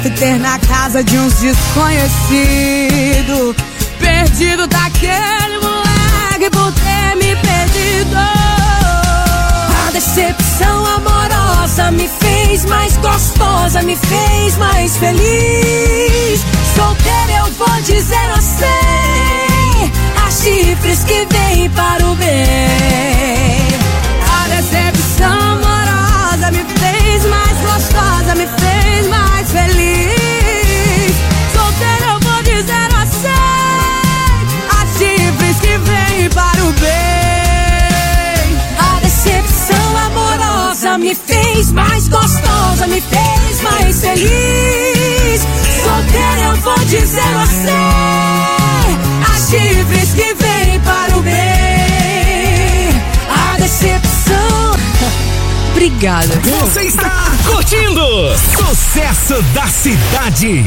ter na casa de uns desconhecidos, perdido daquele moleque por ter me perdido. A decepção amorosa me fez mais gostosa, me fez mais feliz. Solteira eu vou dizer a sei, há chifres que vêm para o bem. A decepção amorosa me fez mais gostosa, me fez mais feliz. Solteira eu vou dizer a sei, há chifres que vêm para o bem. A decepção amorosa me fez mais gostosa, me fez mais feliz. Solteira eu vou dizer a sei, há chifres que vêm para o bem. A decepção. Obrigada. Você está curtindo Sucesso da Cidade.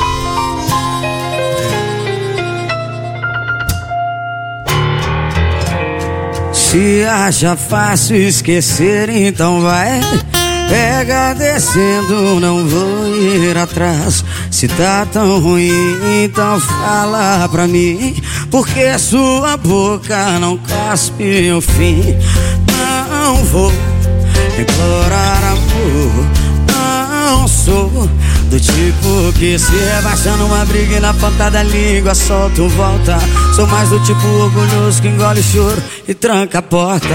Se acha fácil esquecer, então vai. Pega descendo, não vou ir atrás. Se tá tão ruim, então fala pra mim, porque sua boca não caspe o fim. Não vou implorar amor, não sou do tipo que se rebaixa numa briga e na ponta da língua solta um volta. Sou mais do tipo orgulhoso que engole o choro e tranca a porta.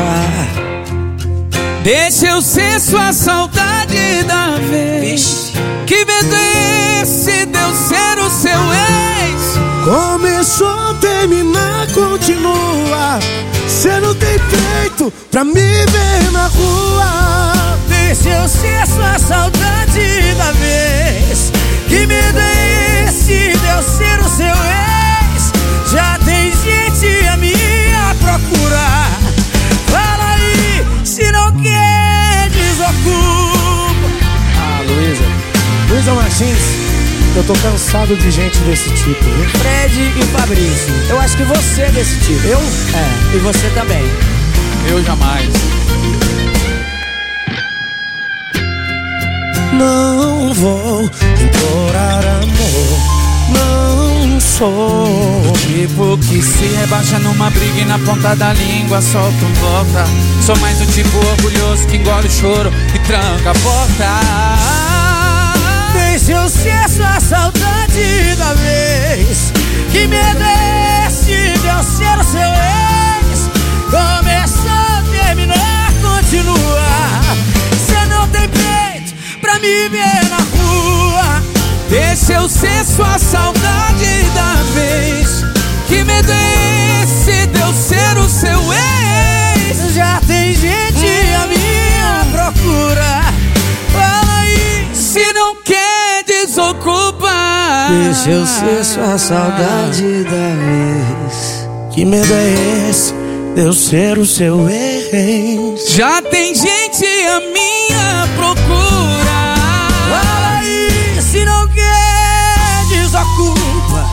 Deixa eu ser sua saudade da vez. Que medo é esse de eu ser o seu ex? Começou, terminar, continua. Cê não tem peito pra me ver na rua. Deixa eu ser sua saudade da vez. Que medo é esse de eu ser o seu ex? Já tem gente a minha procura. Fala aí, se não quer, desocupa. Luísa Martins, eu tô cansado de gente desse tipo, viu? Fred e Fabrício, eu acho que você é desse tipo. Eu? É, e você também. Eu jamais. Não vou implorar amor, não sou Tipo que se rebaixa numa briga e na ponta da língua solta um volta. Sou mais do tipo orgulhoso que engole o choro e tranca a porta. Deixa eu ser sua saudade da vez. Que medo é esse de eu ser o seu ex? Começou, terminar, continua. Cê não tem peito pra me ver na rua. Deixa eu ser sua saudade da vez. Que medo é esse de eu ser o seu ex? Já tem gente a minha procura. Fala aí, se não quer, desocupa. deixa eu ser sua saudade da vez. Que medo é esse de eu ser o seu ex? Já tem gente a minha procura. Fala aí, se não quer, desocupa.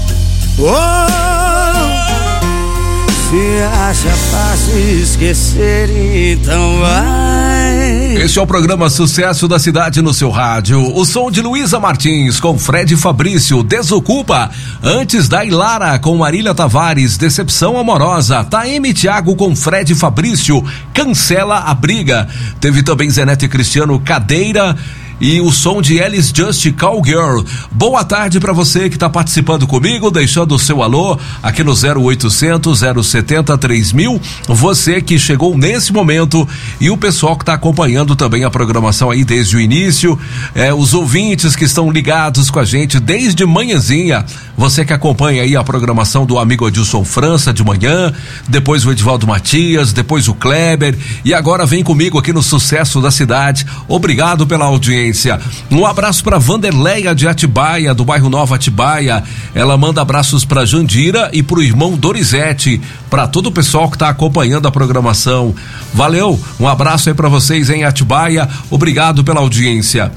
Se acha fácil esquecer, então vai. Este é o programa Sucesso da Cidade no seu rádio. O som de Luísa Martins com Fred e Fabrício, Desocupa. Antes da Ilara com Marília Tavares, Decepção Amorosa. Taeme Thiago com Fred e Fabrício, Cancela a Briga. Teve também Zenete e Cristiano, Cadeira. E o som de Alice Just, Cowgirl. Boa tarde para você que tá participando comigo, deixando o seu alô aqui no 0800 070 3000. Você que chegou nesse momento e o pessoal que tá acompanhando também a programação aí desde o início, os ouvintes que estão ligados com a gente desde manhãzinha. Você que acompanha aí a programação do amigo Adilson França de manhã, depois o Edivaldo Matias, depois o Kleber e agora vem comigo aqui no Sucesso da Cidade. Obrigado pela audiência. Um abraço para Vanderleia de Atibaia, do bairro Nova Atibaia. Ela manda abraços para Jandira e pro irmão Dorizete, para todo o pessoal que tá acompanhando a programação. Valeu, um abraço aí para vocês em Atibaia. Obrigado pela audiência.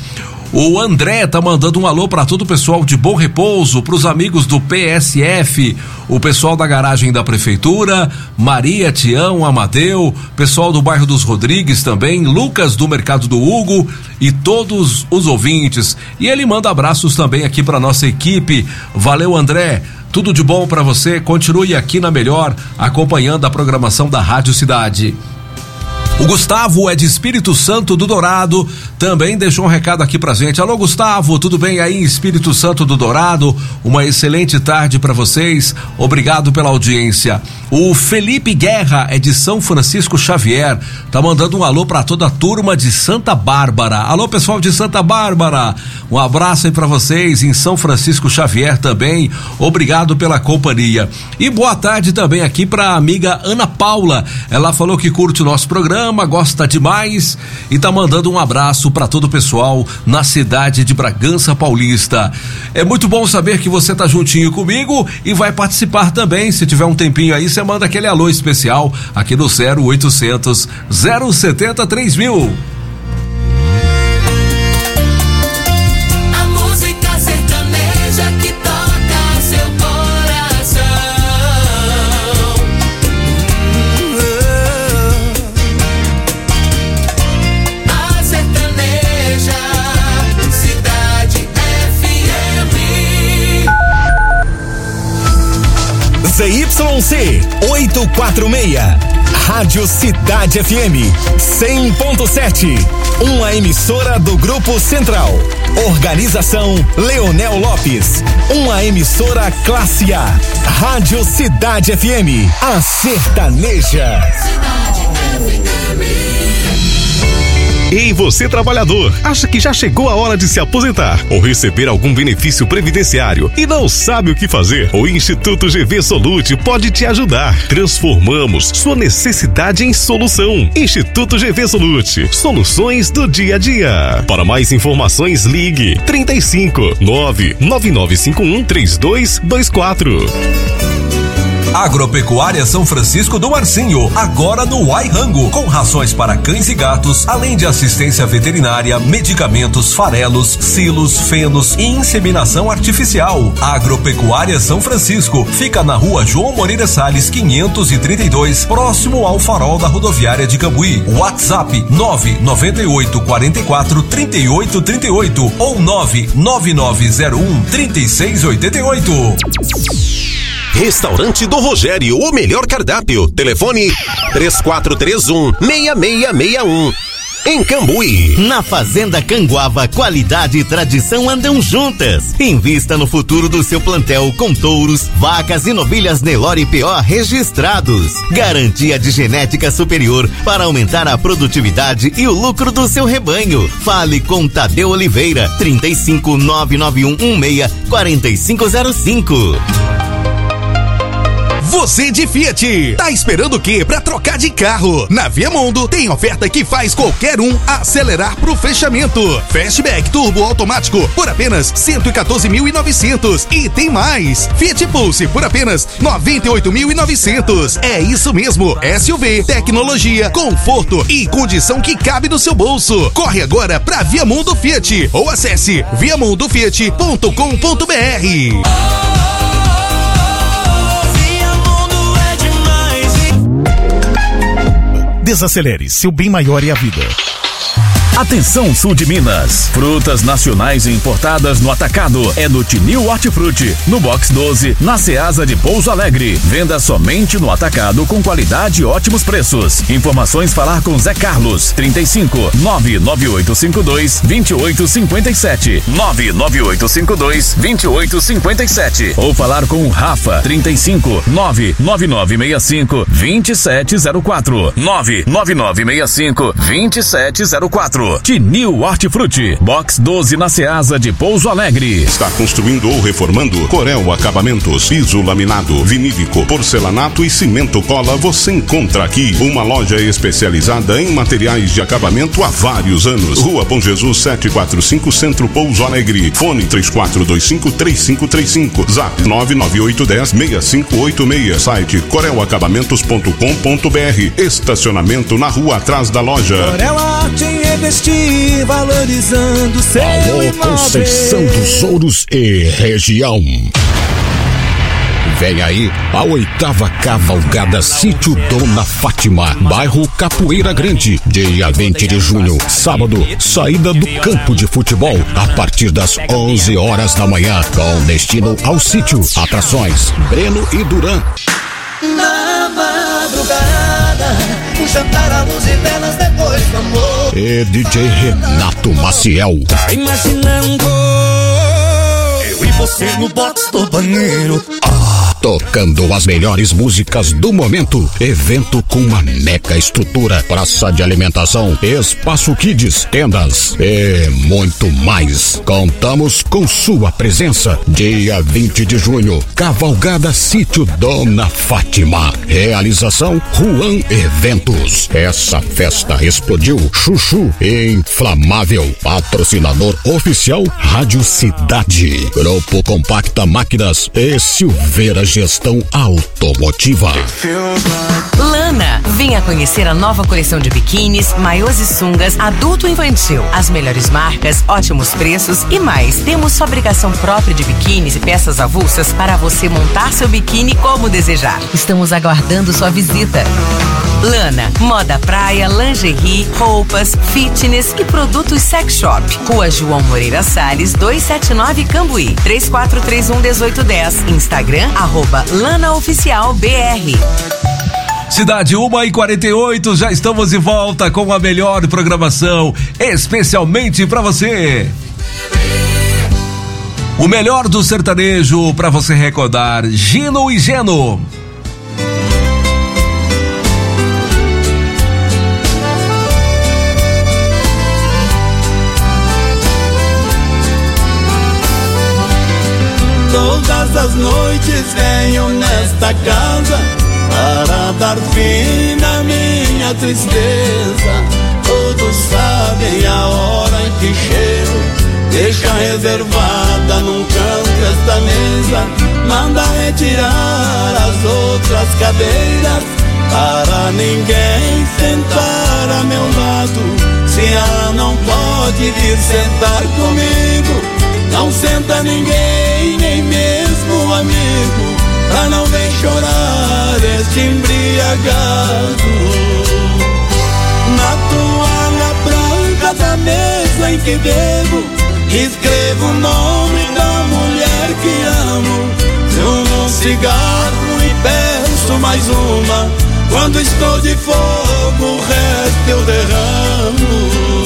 O André tá mandando um alô para todo o pessoal de Bom Repouso, pros amigos do PSF, o pessoal da garagem da prefeitura, Maria, Tião, Amadeu, pessoal do bairro dos Rodrigues também, Lucas do Mercado do Hugo e todos os ouvintes. E ele manda abraços também aqui para nossa equipe. Valeu, André. Tudo de bom para você. Continue aqui na Melhor, acompanhando a programação da Rádio Cidade. O Gustavo é de Espírito Santo do Dourado, também deixou um recado aqui pra gente. Alô, Gustavo, tudo bem aí em Espírito Santo do Dourado? Uma excelente tarde pra vocês, obrigado pela audiência. O Felipe Guerra é de São Francisco Xavier, tá mandando um alô pra toda a turma de Santa Bárbara. Alô, pessoal de Santa Bárbara, um abraço aí pra vocês em São Francisco Xavier também, obrigado pela companhia. E boa tarde também aqui pra amiga Ana Paula, ela falou que curte o nosso programa, gosta demais e tá mandando um abraço para todo o pessoal na cidade de Bragança Paulista. É muito bom saber que você tá juntinho comigo e vai participar também. Se tiver um tempinho aí, você manda aquele alô especial aqui no 0800 070 3000. A música sertaneja que toca seu coração. ZYC 846, Rádio Cidade FM 100.7, uma emissora do Grupo Central. Organização Leonel Lopes, uma emissora classe A. Rádio Cidade FM, a sertaneja. Ei, você trabalhador, acha que já chegou a hora de se aposentar ou receber algum benefício previdenciário e não sabe o que fazer? O Instituto GV Solute pode te ajudar. Transformamos sua necessidade em solução. Instituto GV Solute, soluções do dia a dia. Para mais informações, ligue 35 99951 3224. Agropecuária São Francisco do Marcinho, agora no Uai Rango, com rações para cães e gatos, além de assistência veterinária, medicamentos, farelos, silos, fenos e inseminação artificial. Agropecuária São Francisco fica na rua João Moreira Salles 532, próximo ao farol da rodoviária de Cambuí. WhatsApp 998 44 38 38 ou 99901 3688. Restaurante do Rogério, o melhor cardápio. Telefone 3431-6661. Em Cambuí. Na Fazenda Canguava, qualidade e tradição andam juntas. Invista no futuro do seu plantel com touros, vacas e novilhas Nelore PO registrados. Garantia de genética superior para aumentar a produtividade e o lucro do seu rebanho. Fale com Tadeu Oliveira, 35 99116 4505. Você de Fiat, tá esperando o quê pra trocar de carro? Na Viamundo tem oferta que faz qualquer um acelerar pro fechamento. Fastback turbo automático por apenas 114.900 e tem mais. Fiat Pulse por apenas 98.900. É isso mesmo, SUV, tecnologia, conforto e condição que cabe no seu bolso. Corre agora pra Viamundo Fiat ou acesse viamundofiat.com.br. Desacelere, seu bem maior é a vida. Atenção, sul de Minas. Frutas nacionais e importadas no atacado é no Tinil Hortifruti, no Box 12, na Ceasa de Pouso Alegre. Venda somente no atacado com qualidade e ótimos preços. Informações falar com Zé Carlos, 35 99852 2857 99852 2857 ou falar com o Rafa, 35 99965 2704 99965 2704. Tinil Hortifruti, Box 12 na Ceasa de Pouso Alegre. Está construindo ou reformando? Corel Acabamentos, piso laminado, vinílico, porcelanato e cimento cola, você encontra aqui. Uma loja especializada em materiais de acabamento há vários anos. Rua Bom Jesus 745, Centro Pouso Alegre. Fone 3425-3535. Zap 99810-6586. Site corelacabamentos.com.br. Estacionamento na rua atrás da loja. Corel Arte revestir, valorizando seu imóvel. Conceição dos Ouros e região. Vem aí a 8ª Cavalgada Sítio Dona Fátima, bairro Capoeira Grande, dia 20 de junho, sábado, saída do campo de futebol, a partir das 11 horas da manhã, com destino ao sítio, atrações, Breno e Duran. Na madrugada, um jantar à luz e velas depois do amor. E DJ Renato Maciel. Imaginando eu e você no box do banheiro. Tocando as melhores músicas do momento. Evento com uma mega estrutura, praça de alimentação, espaço kids, tendas e muito mais. Contamos com sua presença. Dia 20 de junho, Cavalgada Sítio Dona Fátima. Realização Juan Eventos. Essa festa explodiu. Chuchu Inflamável. Patrocinador oficial Rádio Cidade. Grupo Compacta Máquinas e Silveira Gestão Automotiva. Lana, venha conhecer a nova coleção de biquínis, maiôs e sungas adulto e infantil. As melhores marcas, ótimos preços e mais. Temos fabricação própria de biquínis e peças avulsas para você montar seu biquíni como desejar. Estamos aguardando sua visita. Lana, moda praia, lingerie, roupas, fitness e produtos sex shop. Rua João Moreira Salles, 279 Cambuí, 3431-1810. Instagram, @LanaOficialBR. Cidade 1h48, já estamos de volta com a melhor programação, especialmente pra você. O melhor do sertanejo pra você recordar, Gino e Geno. Todas as noites venho nesta casa para dar fim na minha tristeza. Todos sabem a hora em que chego, deixa reservada num canto esta mesa. Manda retirar as outras cadeiras para ninguém sentar a meu lado. Se ela não pode vir sentar comigo, não senta ninguém, nem mesmo amigo, pra não ver chorar este embriagado. Na toalha branca da mesa em que bebo, escrevo o nome da mulher que amo. Fumo um cigarro e peço mais uma. Quando estou de fogo, o resto eu derramo.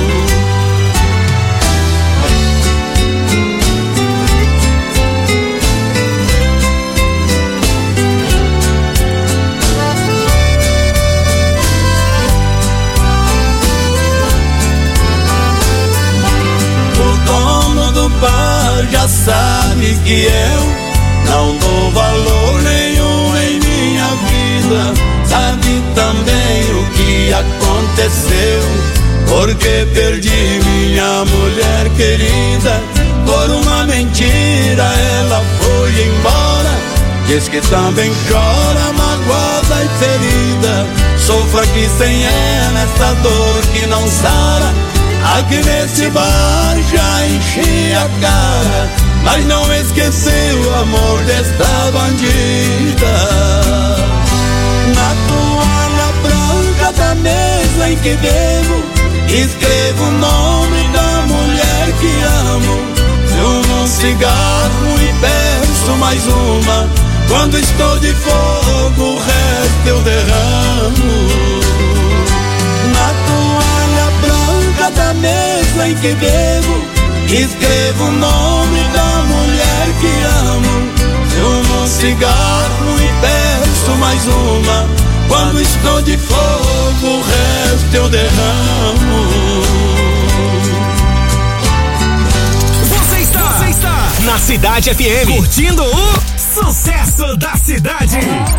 Já sabe que eu não dou valor nenhum em minha vida. Sabe também o que aconteceu, porque perdi minha mulher querida. Por uma mentira ela foi embora. Diz que também chora magoada e ferida. Sofro aqui sem ela essa dor que não sara. Aqui nesse bar já enchi a cara, mas não esqueci o amor desta bandida. Na toalha branca da mesa em que bebo, escrevo o nome da mulher que amo. Fumo um cigarro e peço mais uma. Quando estou de fogo, o resto eu derramo. Na toalha branca da mesa em que bebo, escrevo o nome da mulher que amo. Fumo um cigarro e peço mais uma. Quando estou de fogo, o resto eu derramo. Você está na Cidade FM, curtindo o sucesso da cidade.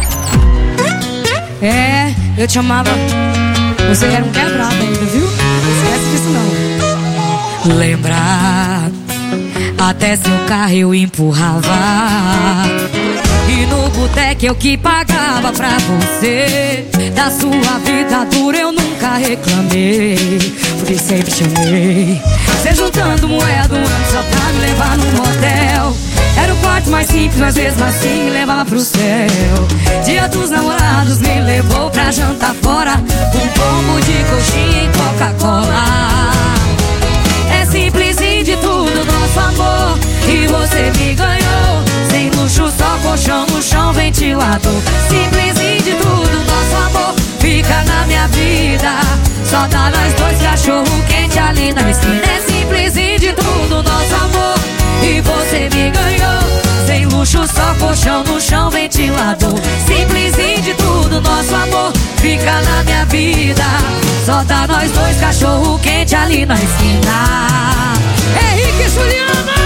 É, eu te amava. Você era um quebrado ainda, viu? Não esquece disso não. Lembrar, até seu carro eu empurrava. E no boteco eu que pagava pra você. Da sua vida dura eu nunca reclamei. que sempre te amei. Cê juntando moeda um ano só pra me levar num motel. Era o quarto mais simples, mas mesmo assim me levava pro céu. Dia dos namorados me levou pra jantar fora, um pombo de coxinha e Coca-Cola. É simplesinho de tudo nosso amor, e você me ganhou. Sem luxo, só colchão no chão, ventilador. Simplesinho de tudo nosso amor, fica na minha vida. Só dá nós dois, cachorro quente ali na esquina. É simplesinho de tudo nosso amor, e você me ganhou. Sem luxo, só colchão no chão, ventilador. Simplesinho de tudo nosso amor, fica na minha vida. Só dá nós dois, cachorro quente ali na esquina. Henrique e Juliana.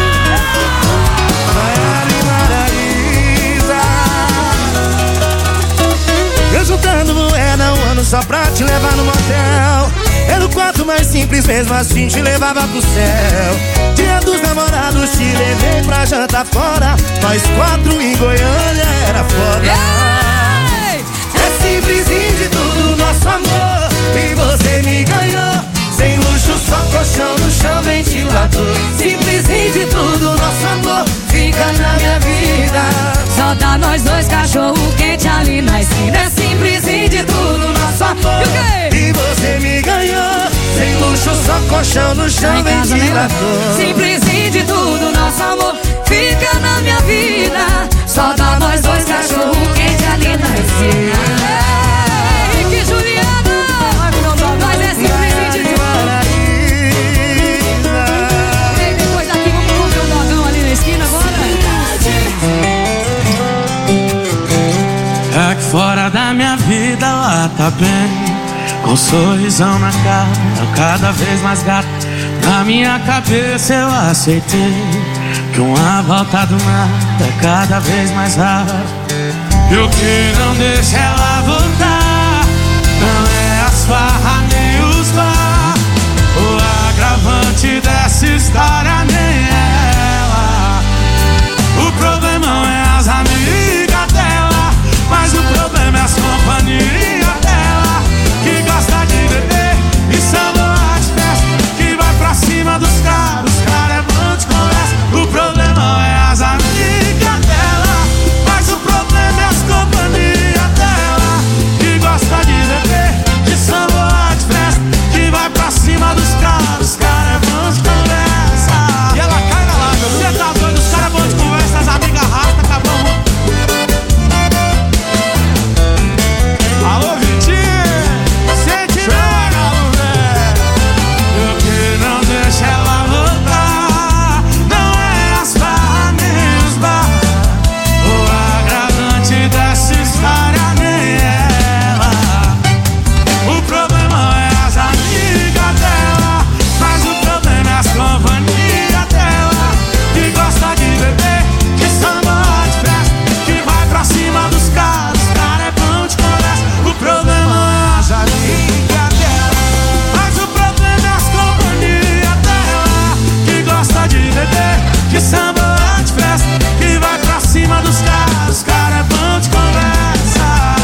Eu juntando moeda um ano só pra te levar no motel. Era o quarto mais simples, mesmo assim te levava pro céu. Dia dos namorados te levei pra jantar fora. Nós quatro em Goiânia era foda. É simplesinho de tudo nosso amor, e você me ganhou. Sem luxo, só colchão no chão, ventilador. Simplesinho de tudo nosso amor, fica na minha vida. Só dá nós dois, cachorro quente ali na esquina. É simplesinho de tudo nosso amor, e você me ganhou. Sem luxo, só colchão no chão, ventilador. Simplesinho de tudo nosso amor, fica na minha vida. Só dá nós dois, cachorro quente ali na esquina. Henrique e Juliana, nós é simplesinho de tudo. Depois daqui vamos comer o dogão ali na esquina agora. Aqui fora da minha vida lá tá bem, com um sorrisão na cara, cada vez mais gato. Na minha cabeça eu aceitei que uma volta do nada é cada vez mais rara. E o que não deixa ela voltar não é as farras nem os bar. O agravante dessa história nem ela. O problema não é as amigas dela, mas o problema é as companhias dela, que gosta de beber e samba de festa, que vai pra cima dos caras, os caras é bom de conversa. O problema não é as amigas dela, mas o problema é as companhias dela, que gosta de beber e samba de festa, que vai pra cima dos caras, os caras é bom de conversa. E ela cai na lábia, você tá doido, os caras é bom de conversa, as amigas arrastam, acabam. Alô, Vitinho, sente nada, mulher. E o que não deixa ela voltar não é as farras nem os bar. O agravante dessa história nem ela. O problema é as amigas dela, mas o problema é as companhias dela, que gosta de beber, que samba de festa, que vai pra cima dos caras, os caras é bom de conversa. O problema é as amigas dela, mas o problema é as companhias dela, que gosta de beber, que samba de festa, que vai pra cima dos caras, os caras é bom de conversa.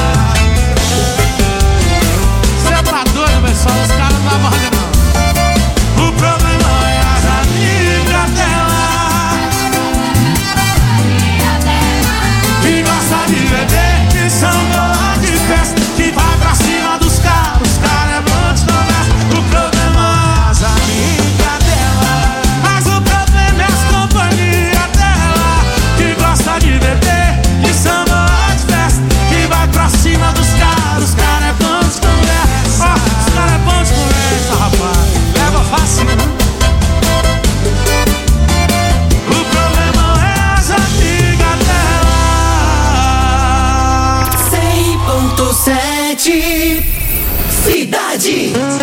Cê tá doido, pessoal, os caras não dá mole não. O problema é as amigas dela, que gosta de beber, que samba de festa, que vai pra cima dos caras, os caras é bom de conversa. O problema é as amigas dela, mas o problema é as companhias dela, que gosta de beber, que samba de festa, que vai pra cima dos caras, os caras é bom de conversa. Ó, os caras é bom de conversa, rapaz, leva fácil, né? O problema é as amigas dela. 100.7 Cidade.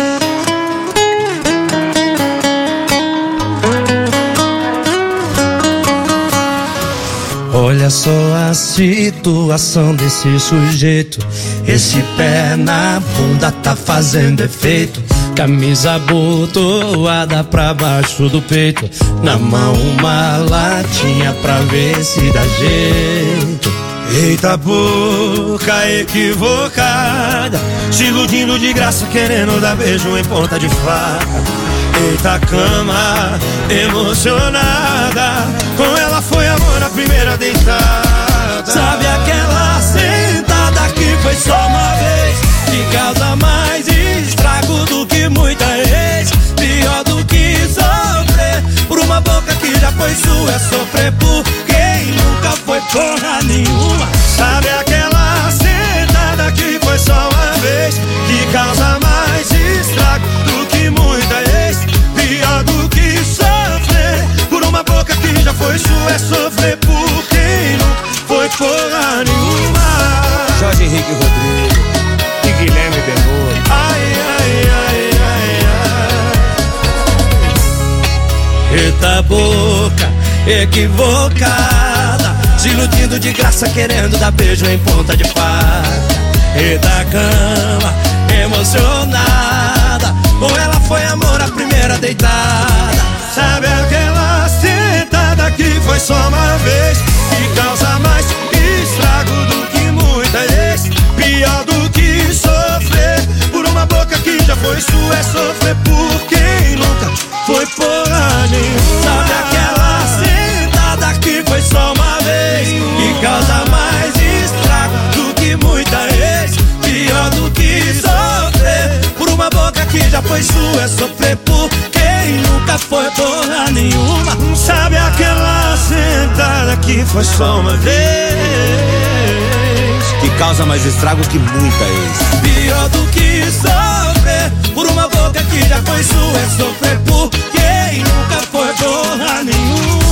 Olha só a situação desse sujeito. Esse pé na bunda tá fazendo efeito. Camisa abotoada pra baixo do peito. Na mão uma latinha pra ver se dá jeito. Eita boca equivocada, se iludindo de graça, querendo dar beijo em ponta de faca. Eita cama emocionada, com ela foi amor na primeira deitada. Sabe aquela sentada que foi só uma vez, que causa mais estrago do que muita ex. Pior do que sofrer por uma boca que já foi sua, é sofrer por quem nunca foi porra nenhuma. Sabe aquela sentada que foi só uma vez, que causa mais estrago do que muita ex. Pior do que sofrer por uma boca que já foi sua, é sofrer por quem nunca foi porra nenhuma. Jorge Henrique Rodrigo e Guilherme Benuto. Ai, ai, ai, ai, ai. Eita boca equivocada, se iludindo de graça, querendo dar beijo em ponta de faca. Eita cama emocionada, com ela foi amor a primeira deitada. Sabe aquela sentada que foi só uma vez, que causa mais estrago do que muita ex. Pior do que sofrer por uma boca que já foi sua, é sofrer por quem nunca foi porra nenhuma. Sabe aquela sentada que foi só uma vez, que causa mais estrago do que muita ex. Pior do que sofrer por uma boca que já foi sua, é sofrer por quem nunca foi porra nenhuma. Sabe aquela sentada que foi só uma vez, que causa mais estrago que muita ex. pior do que sofrer por uma boca que já foi sua, é sofrer por quem nunca foi porra nenhuma.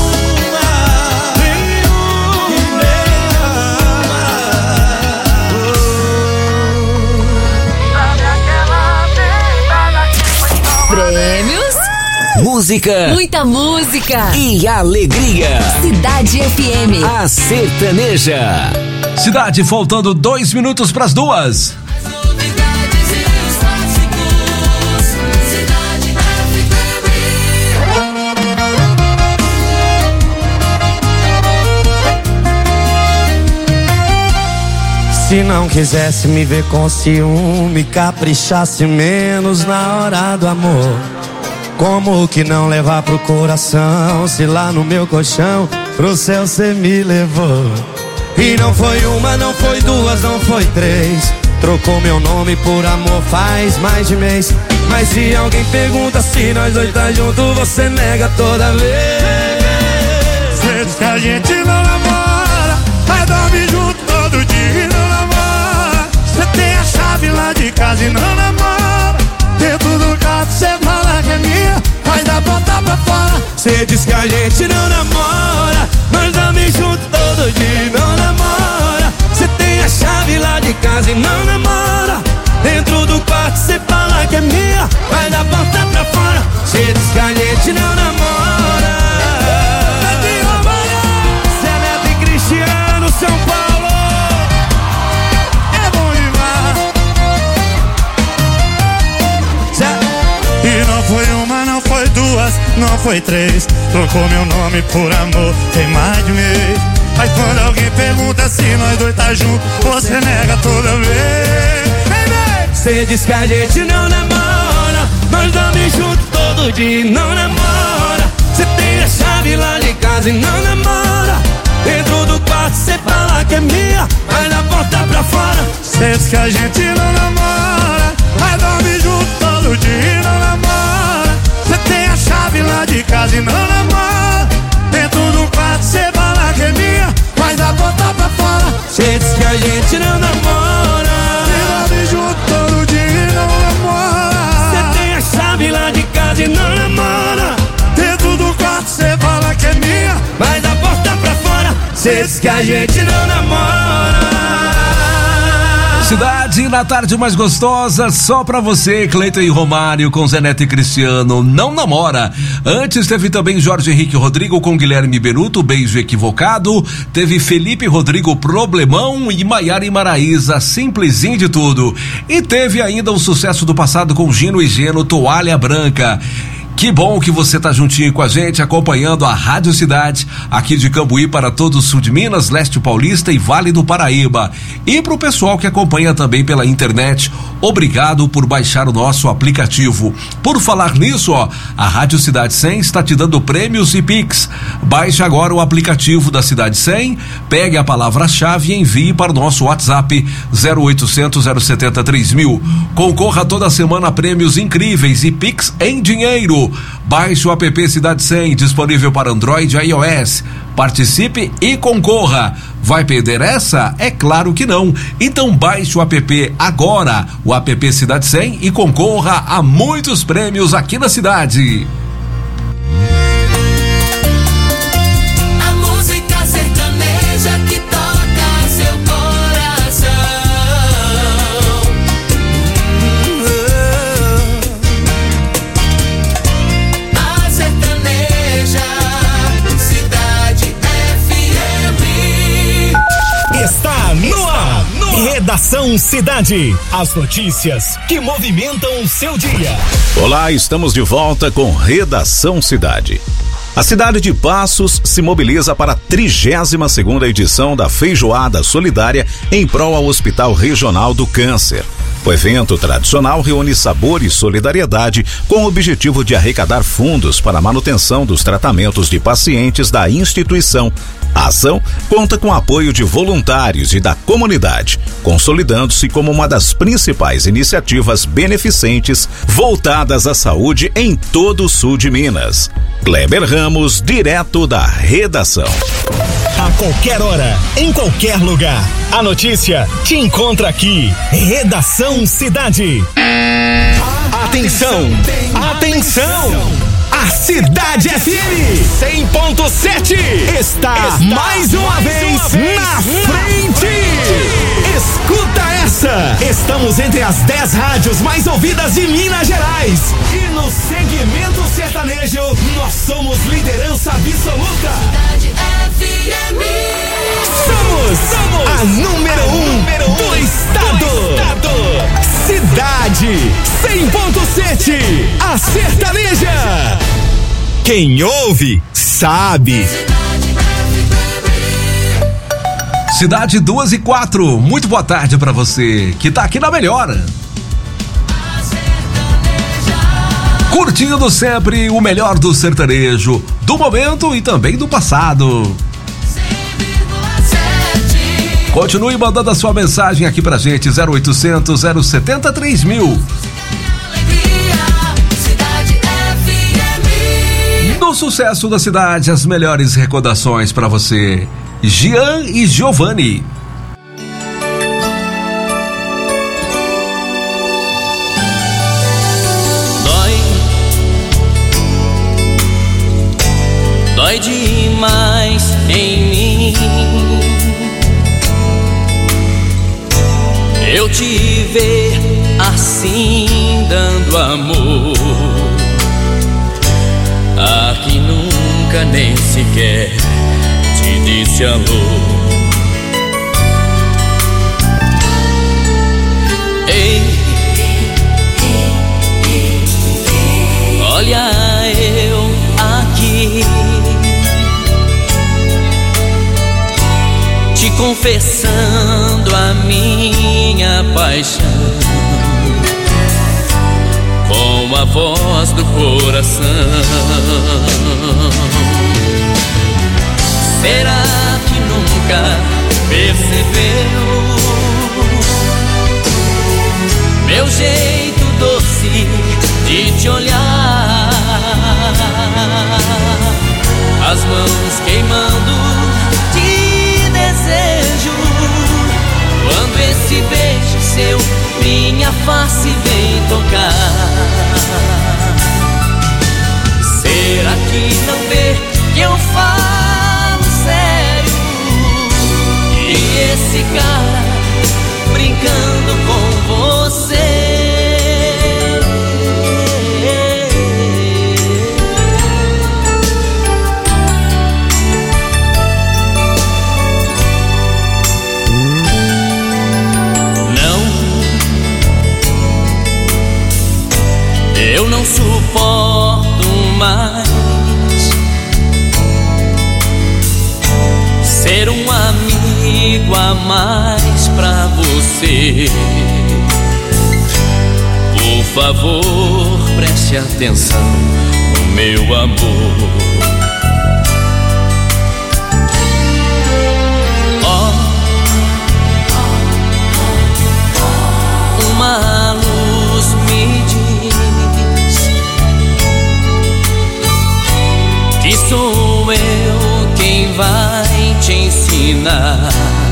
Prêmios, música, muita música e alegria. Cidade FM, a sertaneja. Cidade, faltando 2 minutos pras 2. Se não quisesse me ver com ciúme, caprichasse menos na hora do amor. Como que não levar pro coração, se lá no meu colchão pro céu cê me levou? E não foi uma, não foi duas, não foi três, trocou meu nome por amor faz mais de mês. Mas se alguém pergunta se nós dois tá junto, você nega toda vez. Cê diz que a gente não namora, mas dorme junto todo dia e não namora. Cê tem a chave lá de casa e não namora. Dentro do carro cê fala que é minha, mas dá porta pra fora. Cê diz que a gente não namora, mas dorme junto todo dia e não namora. Cê tem a chave lá de casa e não namora. Dentro do quarto cê fala que é minha, mas dá porta pra fora. Cê diz que a gente não namora. Cê é Neto e Cristiano, São Paulo. É bom demais. E não foi uma, não foi duas, não foi três, trocou meu nome por amor tem mais de mês. Mas quando alguém pergunta se nós dois tá junto, você nega toda vez. Cê diz que a gente não namora, nós dorme junto todo dia e não namora. Cê tem a chave lá de casa e não namora. Dentro do quarto cê fala que é minha, mas na porta pra fora. Cê diz que a gente não namora, mas dorme junto todo dia e não namora. Cê tem a chave lá de casa e não namora. Dentro do quarto cê fala que é minha, mas na porta pra fora. Cê diz que a gente não namora, dorme junto todo dia e não namora. Cê tem a chave lá de casa e não namora. Dentro do quarto cê fala que é minha, mas na porta pra fora. Cê diz que a gente não namora. Cidade, na tarde mais gostosa, só pra você, Cleiton e Romário com Zé Neto e Cristiano, não namora. Antes teve também Jorge Henrique Rodrigo com Guilherme Benuto, beijo equivocado. Teve Felipe Rodrigo, Problemão, e Maiara e Maraísa, simplesinho de tudo. E teve ainda o sucesso do passado com Gino e Geno, Toalha Branca. Que bom que você tá juntinho com a gente, acompanhando a Rádio Cidade, aqui de Cambuí para todo o sul de Minas, leste paulista e Vale do Paraíba. E pro pessoal que acompanha também pela internet, obrigado por baixar o nosso aplicativo. Por falar nisso, a Rádio Cidade 100 está te dando prêmios e Pix. Baixe agora o aplicativo da Cidade 100, pegue a palavra-chave e envie para o nosso WhatsApp 0800 070 3000. Concorra toda semana a prêmios incríveis e Pix em dinheiro. Baixe o app Cidade 100, disponível para Android e iOS. Participe e concorra. Vai perder essa? É claro que não. Então baixe o app agora, o app Cidade 100, e concorra a muitos prêmios aqui na cidade. A música sertaneja que toca seu coração. A sertaneja Cidade FM. Está no ar. Redação Cidade. As notícias que movimentam o seu dia. Olá, estamos de volta com Redação Cidade. A cidade de Passos se mobiliza para a 32ª edição da Feijoada Solidária em prol ao Hospital Regional do Câncer. O evento tradicional reúne sabor e solidariedade com o objetivo de arrecadar fundos para a manutenção dos tratamentos de pacientes da instituição. A ação conta com o apoio de voluntários e da comunidade, consolidando-se como uma das principais iniciativas beneficentes voltadas à saúde em todo o sul de Minas. Kleber Ramos, direto da redação. A qualquer hora, em qualquer lugar, a notícia te encontra aqui. Redação Cidade. Atenção! Atenção! A Cidade FM 100.7 está mais uma vez na frente. Escuta essa! Estamos entre as 10 rádios mais ouvidas de Minas Gerais. E no segmento sertanejo, nós somos liderança absoluta. Cidade FM. Somos a número 1 do estado. Cidade 100.7, a sertaneja. Quem ouve, sabe. Cidade 2:04, muito boa tarde pra você que tá aqui na melhor. Curtindo sempre o melhor do sertanejo, do momento e também do passado. Continue mandando a sua mensagem aqui pra gente, 0800 070 3000. No sucesso da cidade, as melhores recordações pra você. Gian e Giovanni. Dói demais em mim eu te ver assim dando amor a quem nunca nem sequer te disse alô. Ei, olha eu aqui te confessando a minha paixão com a voz do coração. Será que nunca percebeu meu jeito doce de te olhar, as mãos queimando de desejo quando esse beijo seu minha face vem tocar? Será que não vê que eu falo sério e esse cara brincando com você? Eu não suporto mais. Ser um amigo a mais pra você. Por favor, preste atenção no meu amor. Uma luz me diz que sou eu quem vai te ensinar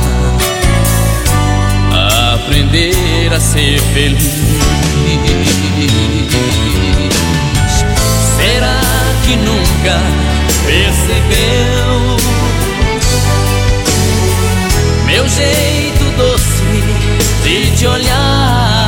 a aprender a ser feliz. Será que nunca percebeu meu jeito doce de te olhar?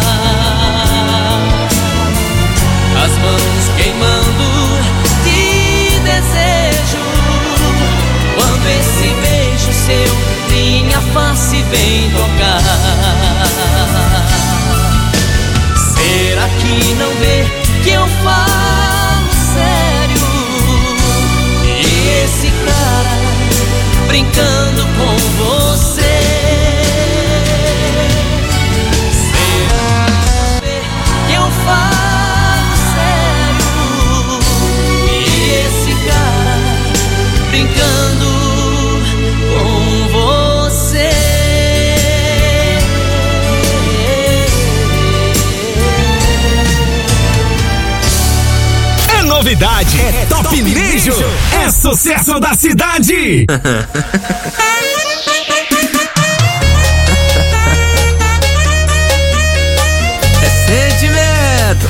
As mãos queimando de desejo quando esse beijo seu minha face vem tocar. Será que não vê que eu falo sério? E esse cara brincando com você. Será que eu falo sério? E esse cara brincando com você. É novidade, é Top Nejo, é sucesso da cidade. É sentimento.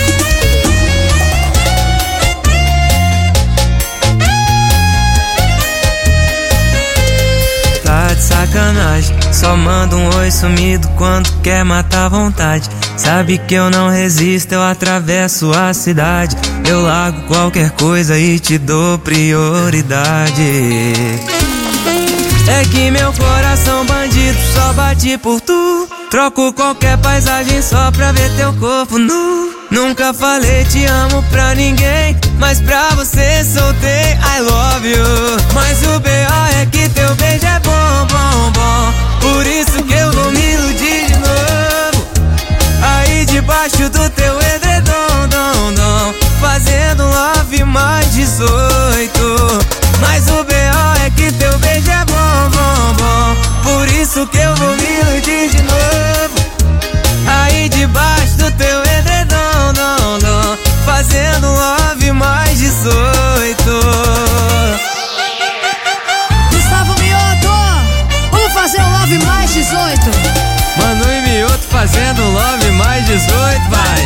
Tá de sacanagem, só manda um oi sumido quando quer matar a vontade. Sabe que eu não resisto, eu atravesso a cidade. Eu largo qualquer coisa e te dou prioridade. É que meu coração bandido só bate por tu. Troco qualquer paisagem só pra ver teu corpo nu. Nunca falei te amo pra ninguém, mas pra você soltei I love you. Mas o B.O. é que teu beijo é bom, bom, bom. Por isso que eu vou me iludir de novo. Aí debaixo do teu edredom, dom, dom, fazendo love mais 18. Mas o B.O. é que teu beijo é bom, bom, bom. Por isso que eu vou me iludir de novo. Aí debaixo do teu edredom, dom, dom, fazendo love mais 18. Gustavo Mioto, vamos fazer um love mais 18. Manu e Mioto fazendo love mais 18, vai.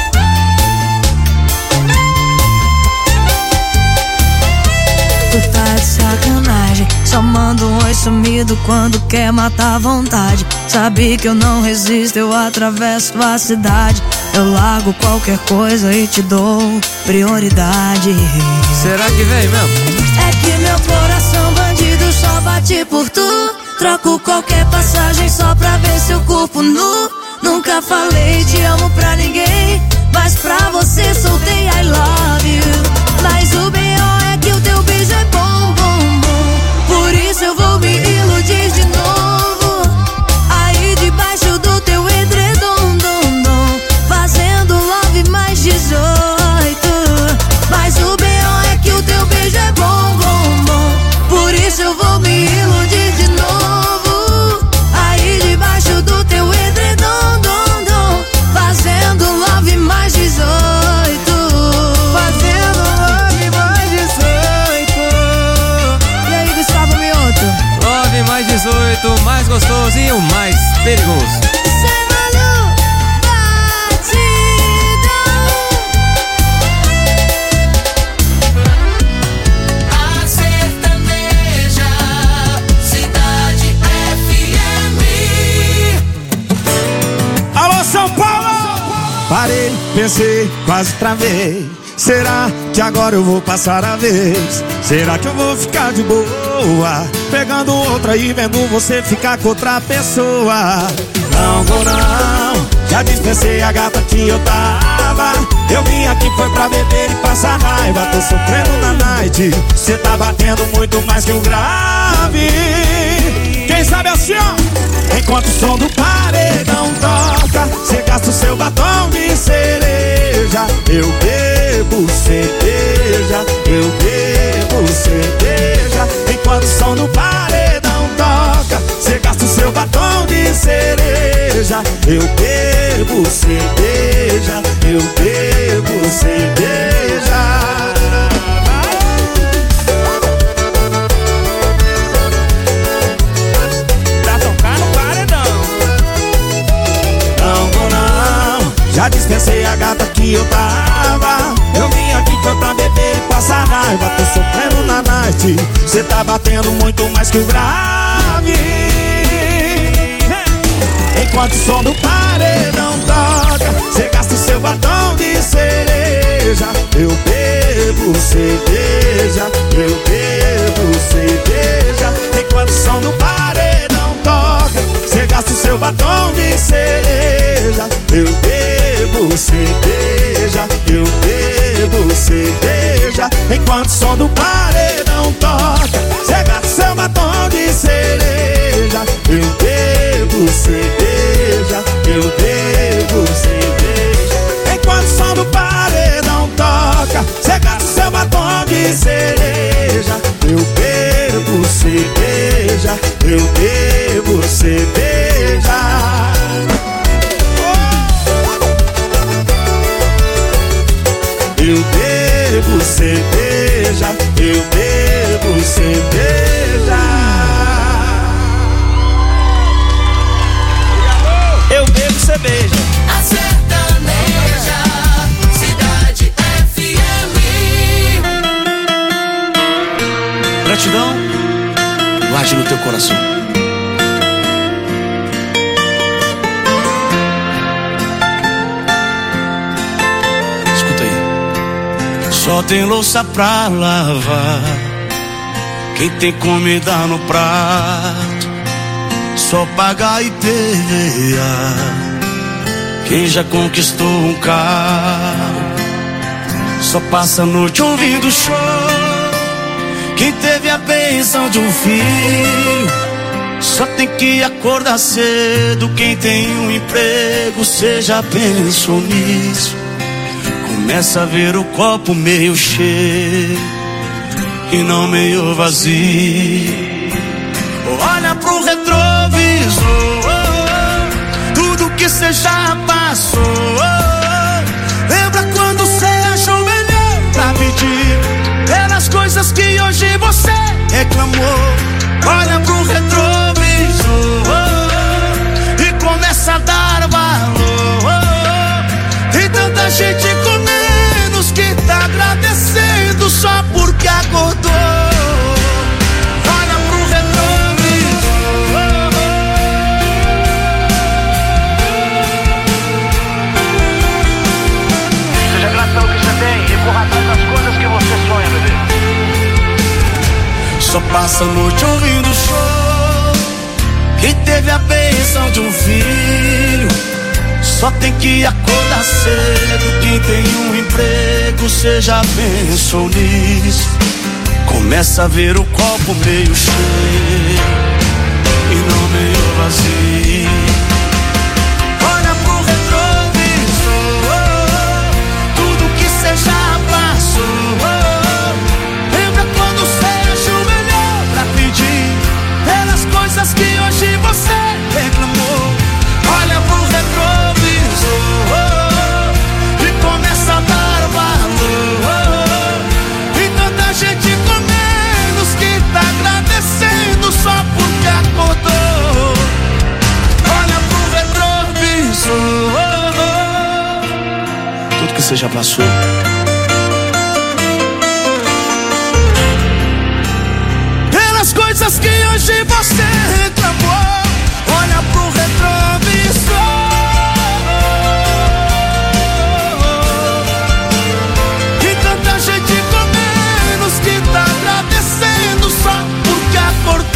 Tu tá de sacanagem, só manda um oi sumido quando quer matar a vontade. Sabe que eu não resisto, eu atravesso a cidade. Eu largo qualquer coisa e te dou prioridade. Será que vem mesmo? É que meu coração bandido só bate por tu. Troco qualquer passagem só pra ver seu corpo nu. Nunca falei te amo pra ninguém, mas pra você soltei I love you. Mas o B.O. é que o teu beijo é bom, bom, bom. Por isso eu vou me iludir de novo. Aí debaixo do teu edredom, dom, dom, fazendo love mais 18. Mas o B.O. é que o teu beijo é bom, bom, bom. Por isso eu vou me iludir de novo. Aí debaixo do teu edredom, dom, dom, fazendo love mais 18. Fazendo love mais 18. E aí, Gustavo Mioto? Love mais 18, o mais gostoso e o mais perigoso. A sertaneja, Cidade FM. Alô, São Paulo! Parei, pensei, quase travei. Será que agora eu vou passar a vez? Será que eu vou ficar de boa, pegando outra e vendo você ficar com outra pessoa? Não vou não, Já dispensei a gata que eu tava. Eu vim aqui foi pra beber e passar raiva. Tô sofrendo na night. Cê tá batendo muito mais que o grave. Quem sabe assim, ó. Enquanto o som do paredão toca, cê gasta o seu batom de cereja. Eu bebo cerveja, eu bebo cerveja. Enquanto o som do paredão toca, cê gasta o seu batom de cereja. Eu bebo cerveja, eu bebo cerveja. Pra tocar no paredão. Não vou não, já dispensei a gata que eu tava. Eu vim aqui foi pra beber e passar raiva. Tô sofrendo na night. Cê tá batendo muito mais que o grave. Enquanto o som do paredão toca, cê gasta o seu batom de cereja. Eu bebo cerveja, eu bebo cerveja. Enquanto o som do paredão toca, cê gasta o seu batom de cereja. Eu bebo cerveja, eu bebo cerveja. Enquanto o som do paredão toca, cê gasta o seu batom de cereja. Eu bebo cerveja, eu bebo cerveja. Enquanto o som do paredão toca, cê gasta o seu batom de cereja. Eu bebo cerveja, eu bebo cerveja. Eu bebo cerveja, eu bebo cerveja. Eu bebo cerveja. A sertaneja, Cidade FM. Gratidão, guarde no teu coração. Escuta aí. Só tem louça pra lavar, quem tem comida no prato, só paga IPVA, quem já conquistou um carro, só passa a noite ouvindo show, quem teve a bênção de um filho, só tem que acordar cedo, quem tem um emprego, cê já pensou nisso? Começa a ver o copo meio cheio e não meio vazio. Olha pro retrovisor, tudo que cê já passou. Lembra quando cê achou melhor pra pedir pelas coisas que hoje você reclamou. Olha pro retrovisor e começa a dar valor. Tem tanta gente com menos que tá agradecendo só porque acordou. Olha pro retrovisor. Seja grato pelo que você tem e corra atrás das coisas que você sonha, bebê. Só passa a noite ouvindo show, quem teve a bênção de um filho, só tem que acordar cedo, quem tem um emprego, cê já pensou nisso? Começa a ver o copo meio cheio e não meio vazio. Olha pro retrovisor, tudo que cê já passou. Lembra quando cê achou melhor pra pedir pelas coisas que hoje você reclamou. Olha pro retrovisor e começa a dar valor. E tanta gente com menos que tá agradecendo só porque acordou. Olha pro retrovisor, tudo que você já passou. Pelas coisas que hoje você reclamou. Olha pro retrovisor e tanta gente com menos que tá agradecendo só porque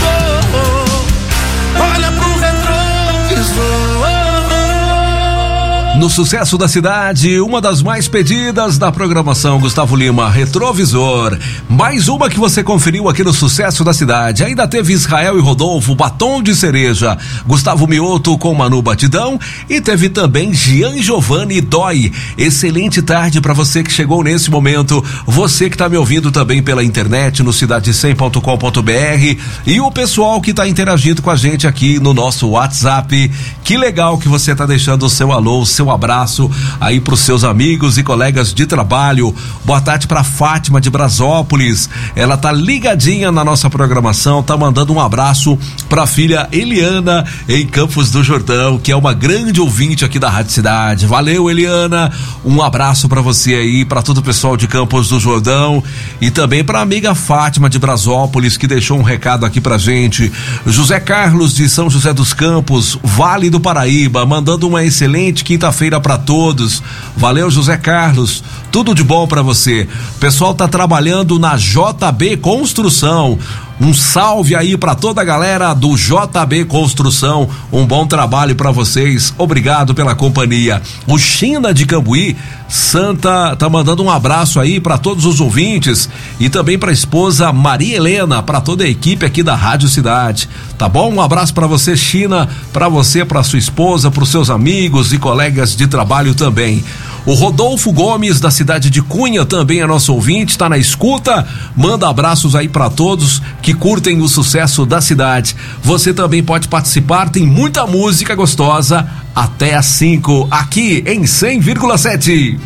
acordou. Olha pro retrovisor. No Sucesso da Cidade, uma das mais pedidas da programação, Gustavo Lima, Retrovisor. Mais uma que você conferiu aqui no Sucesso da Cidade. Ainda teve Israel e Rodolfo, Batom de Cereja, Gustavo Mioto com Manu Batidão e teve também Gian Giovanni Dói. Excelente tarde para você que chegou nesse momento, você que tá me ouvindo também pela internet no cidade100.com.br e o pessoal que tá interagindo com a gente aqui no nosso WhatsApp. Que legal que você tá deixando o seu alô, o seu abraço aí pros seus amigos e colegas de trabalho. Boa tarde pra Fátima de Brasópolis, ela tá ligadinha na nossa programação, tá mandando um abraço pra filha Eliana em Campos do Jordão, que é uma grande ouvinte aqui da Rádio Cidade. Valeu, Eliana, um abraço pra você aí, pra todo o pessoal de Campos do Jordão e também pra amiga Fátima de Brasópolis, que deixou um recado aqui pra gente. José Carlos de São José dos Campos, Vale do Paraíba, mandando uma excelente quinta-feira para todos. Valeu, José Carlos, tudo de bom para você. O pessoal tá trabalhando na JB Construção. Um salve aí para toda a galera do JB Construção. Um bom trabalho para vocês. Obrigado pela companhia. O China de Cambuí, Santa, tá mandando um abraço aí para todos os ouvintes e também para a esposa Maria Helena, para toda a equipe aqui da Rádio Cidade. Tá bom? Um abraço para você, China, para você, para sua esposa, para os seus amigos e colegas de trabalho também. O Rodolfo Gomes, da cidade de Cunha, também é nosso ouvinte, tá na escuta, manda abraços aí para todos que curtem o Sucesso da Cidade. Você também pode participar, tem muita música gostosa até às 5, aqui em 100,7.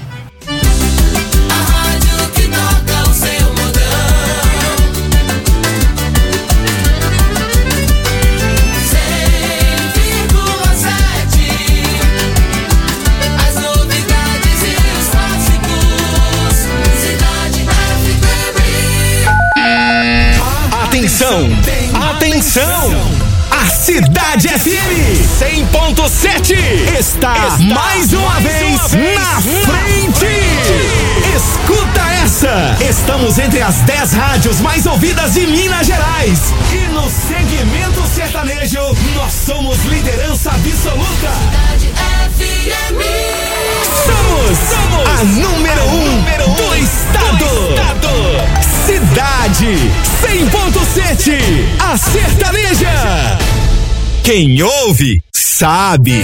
Atenção! A Cidade FM 100.7 está mais uma vez na frente! Escuta essa! Estamos entre as 10 rádios mais ouvidas de Minas Gerais. E no segmento sertanejo, nós somos liderança absoluta. Cidade FM. Somos a número 1 do estado. Cidade 100.7, a sertaneja. Quem ouve, sabe.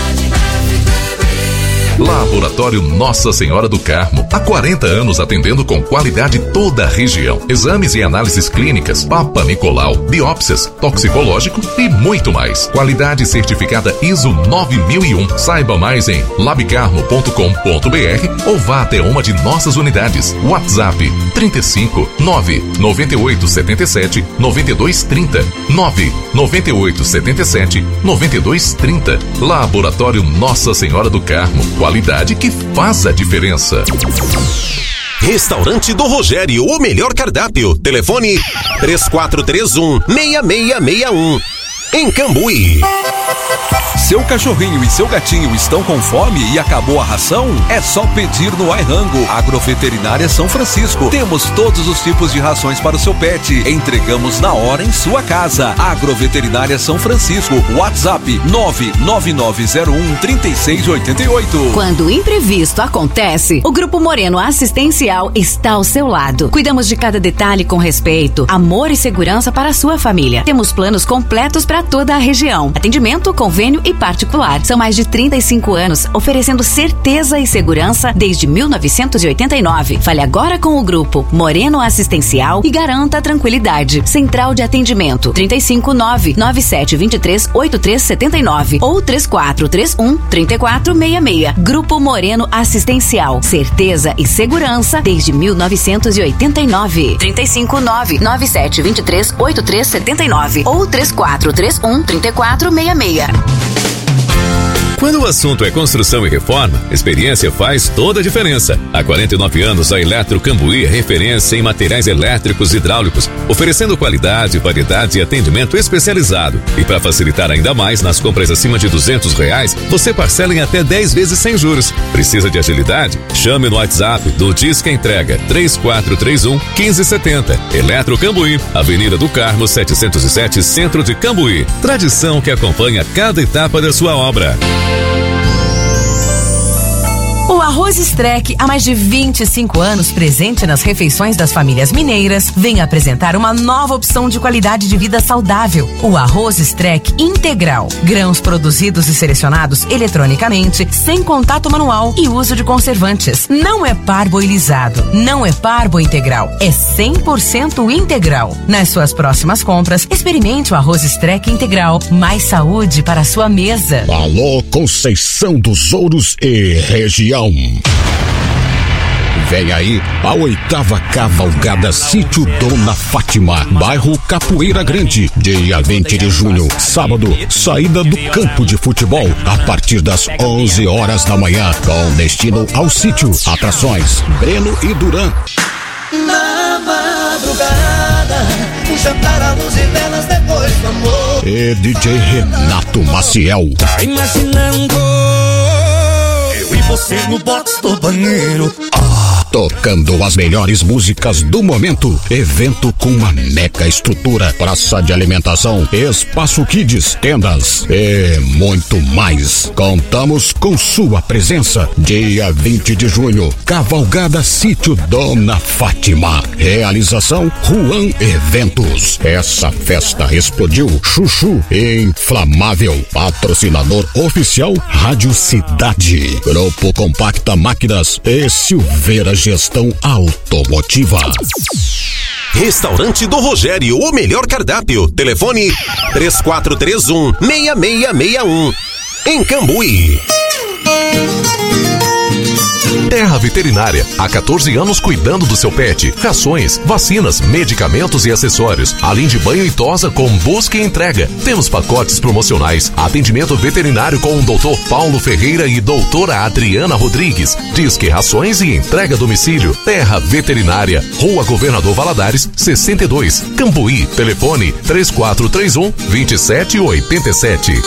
Laboratório Nossa Senhora do Carmo, há 40 anos atendendo com qualidade toda a região. Exames e análises clínicas, Papa Nicolau, biópsias, toxicológico e muito mais. Qualidade certificada ISO 9001. Saiba mais em labcarmo.com.br ou vá até uma de nossas unidades. WhatsApp 35 998 77 92 30 998 77 92 30. Laboratório Nossa Senhora do Carmo. Qualidade que faz a diferença. Restaurante do Rogério, o melhor cardápio. Telefone 3431-6661. Em Cambuí. Seu cachorrinho e seu gatinho estão com fome e acabou a ração? É só pedir no iRango. Agroveterinária São Francisco. Temos todos os tipos de rações para o seu pet. Entregamos na hora em sua casa. Agroveterinária São Francisco. WhatsApp 99901-3688. Quando o imprevisto acontece, o Grupo Moreno Assistencial está ao seu lado. Cuidamos de cada detalhe com respeito, amor e segurança para a sua família. Temos planos completos para toda a região. Atendimento, convênio e particular. São mais de 35 anos oferecendo certeza e segurança desde 1989. Fale agora com o Grupo Moreno Assistencial e garanta a tranquilidade. Central de atendimento 359-9723-8379 ou 3431-3466. Grupo Moreno Assistencial. Certeza e segurança desde 1989. 359-9723-8379 ou 3431-3466. Quando o assunto é construção e reforma, experiência faz toda a diferença. Há 49 anos, a Eletro Cambuí é referência em materiais elétricos e hidráulicos, oferecendo qualidade, variedade e atendimento especializado. E para facilitar ainda mais, nas compras acima de R$200, você parcela em até 10 vezes sem juros. Precisa de agilidade? Chame no WhatsApp do Disque Entrega 3431-1570. Eletro Cambuí, Avenida do Carmo 707, Centro de Cambuí. Tradição que acompanha cada etapa da sua obra. O Arroz Streck, há mais de 25 anos presente nas refeições das famílias mineiras, vem apresentar uma nova opção de qualidade de vida saudável. O Arroz Streck Integral. Grãos produzidos e selecionados eletronicamente, sem contato manual e uso de conservantes. Não é parboilizado, não é parbo integral, é 100% integral. Nas suas próximas compras, experimente o Arroz Streck Integral. Mais saúde para a sua mesa. Alô, Conceição dos Ouros e região. Vem aí a 8ª Cavalgada Sítio Dona Fátima, bairro Capoeira Grande, dia 20 de junho, sábado, saída do campo de futebol, a partir das 11 horas da manhã, com destino ao sítio, atrações, Breno e Duran. Na madrugada, um jantar à luz e velas depois do amor. E DJ Renato Maciel. Tá imaginando eu e você no box do banheiro. Tocando as melhores músicas do momento. Evento com uma mega estrutura, praça de alimentação, espaço kids, tendas e muito mais. Contamos com sua presença. Dia 20 de junho, Cavalgada Sítio Dona Fátima. Realização Juan Eventos. Essa festa explodiu. Chuchu Inflamável. Patrocinador oficial Rádio Cidade. Grupo Compacta Máquinas e Silveira Gestão Automotiva. Restaurante do Rogério, o melhor cardápio. Telefone 3431-6661. Em Cambuí. Terra Veterinária, há 14 anos cuidando do seu pet. Rações, vacinas, medicamentos e acessórios, além de banho e tosa com busca e entrega. Temos pacotes promocionais, atendimento veterinário com o Dr. Paulo Ferreira e doutora Adriana Rodrigues. Disque rações e entrega a domicílio. Terra Veterinária, Rua Governador Valadares, 62, Cambuí. Telefone 3431-2787.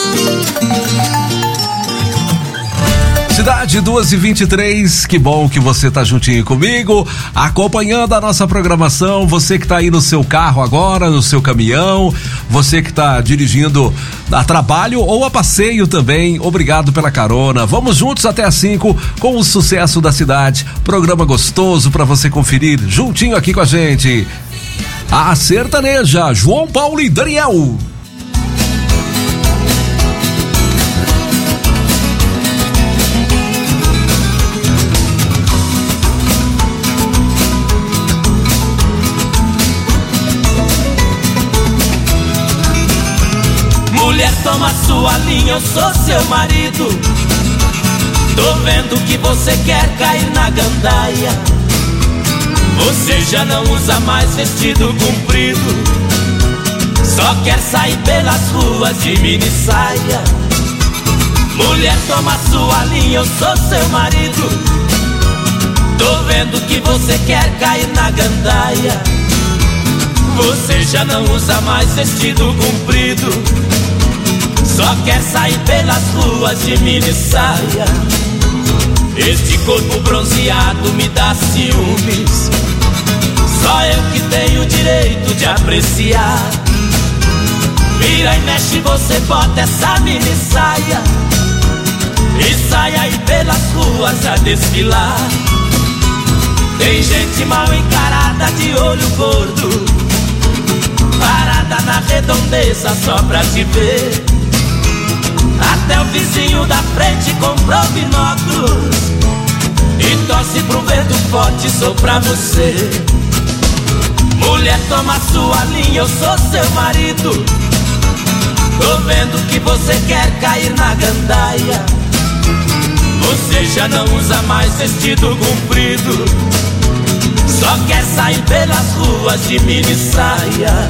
Cidade 2h23, que bom que você tá juntinho comigo, acompanhando a nossa programação. Você que tá aí no seu carro agora, no seu caminhão, você que tá dirigindo a trabalho ou a passeio também, obrigado pela carona. Vamos juntos até às 5 com o sucesso da cidade. Programa gostoso pra você conferir juntinho aqui com a gente. A sertaneja, João Paulo e Daniel. Mulher, toma sua linha, eu sou seu marido. Tô vendo que você quer cair na gandaia. Você já não usa mais vestido comprido, só quer sair pelas ruas de mini saia. Mulher, toma sua linha, eu sou seu marido. Tô vendo que você quer cair na gandaia. Você já não usa mais vestido comprido, só quer sair pelas ruas de mini saia. Este corpo bronzeado me dá ciúmes, só eu que tenho o direito de apreciar. Vira e mexe, você bota essa mini saia e sai aí pelas ruas a desfilar. Tem gente mal encarada de olho gordo, parada na redondeza só pra te ver. Até o vizinho da frente comprou binóculos e torce pro vento forte soprar você. Mulher, toma sua linha, eu sou seu marido. Tô vendo que você quer cair na gandaia. Você já não usa mais vestido comprido, só quer sair pelas ruas de mini saia.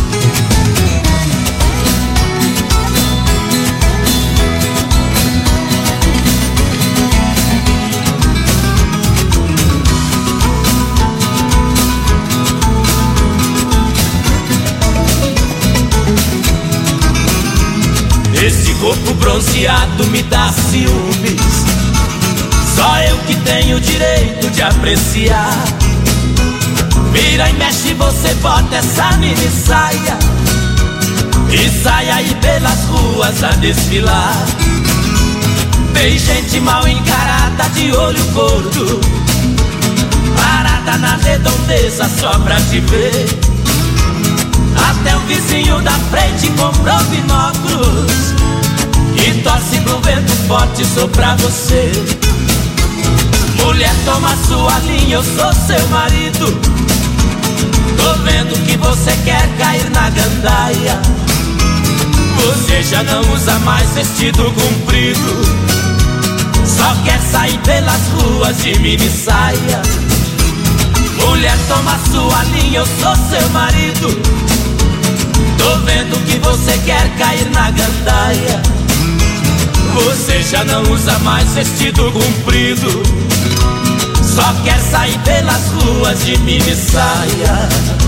Esse corpo bronzeado me dá ciúmes, só eu que tenho o direito de apreciar. Vira e mexe, você bota essa mini saia e sai aí pelas ruas a desfilar. Tem gente mal encarada de olho gordo, parada na redondeza só pra te ver. Até o vizinho da frente comprou binóculos e torce pro vento forte soprar você. Mulher, toma sua linha, eu sou seu marido. Tô vendo que você quer cair na gandaia. Você já não usa mais vestido comprido, só quer sair pelas ruas de mini saia. Mulher, toma sua linha, eu sou seu marido. Tô vendo que você quer cair na gandaia. Você já não usa mais vestido comprido, só quer sair pelas ruas de mini saia.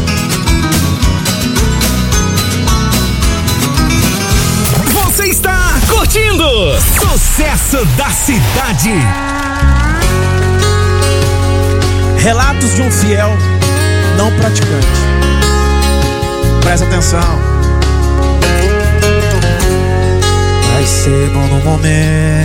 Você está curtindo Sucesso da Cidade. Relatos de um fiel não praticante. Presta atenção. Vai ser bom no momento,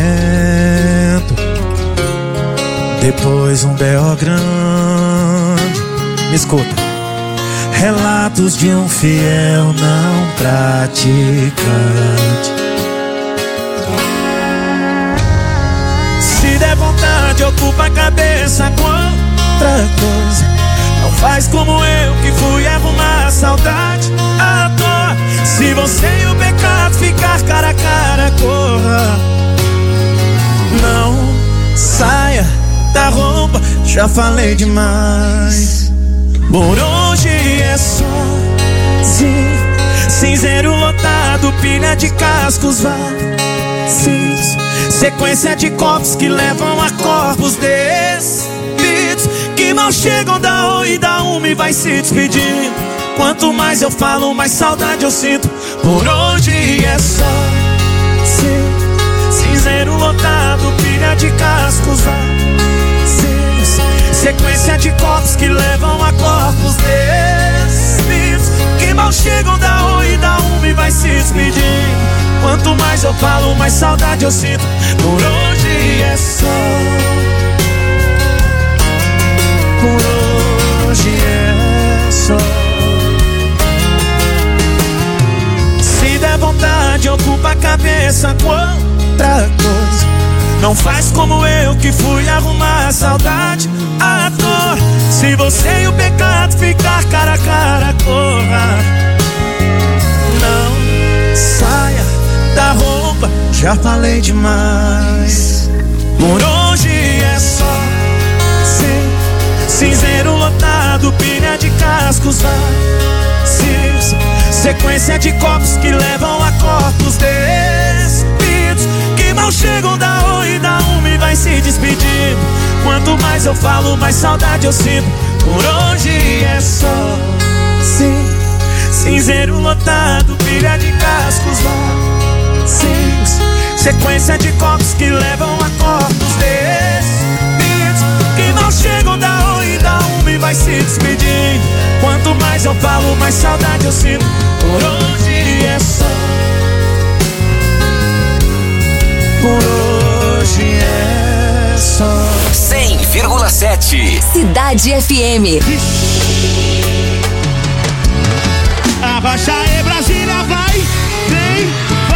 depois um B.O. grande. Me escuta. Relatos de um fiel não praticante. Se der vontade, ocupa a cabeça com outra coisa. Não faz como eu que fui arrumar a saudade à toa. Se você e o pecado ficar cara a cara, corra. Não saia da roupa, já falei demais. Por hoje é só cinzeiro lotado, pilha de cascos vazios, sequência de copos que levam a corpos despidos, que mal chegam da oi e da uma e vai se despedindo. Quanto mais eu falo, mais saudade eu sinto. Por hoje é só cinzeiro lotado, pilha de cascos vazios, sequência de copos que levam a corpos despidos, que mal chegam da oi e da uma e vai se despedindo. Quanto mais eu falo, mais saudade eu sinto. Por hoje é só. Por hoje é só. Se der vontade, ocupa a cabeça com outra coisa. Não faz como eu que fui arrumar a saudade à toa. Se você e o pecado ficar cara a cara, corra. Não saia da roupa, já falei demais. Por hoje é só cinzeiro lotado, pilha de cascos vazios, sequência de copos que levam a corpos despidos, que mal chegam da oi e da uma e vai se despedindo. Quanto mais eu falo, mais saudade eu sinto. Por hoje é só cinzeiro lotado, pilha de cascos vazios, sequência de copos que levam a corpos despidos, que mal chegam da oi e da uma e vai se despedindo. Quanto mais eu falo, mais saudade eu sinto. Por hoje é só. Por hoje é só. 100,7 Cidade FM. Abaixa aí, Brasília, vai, vem,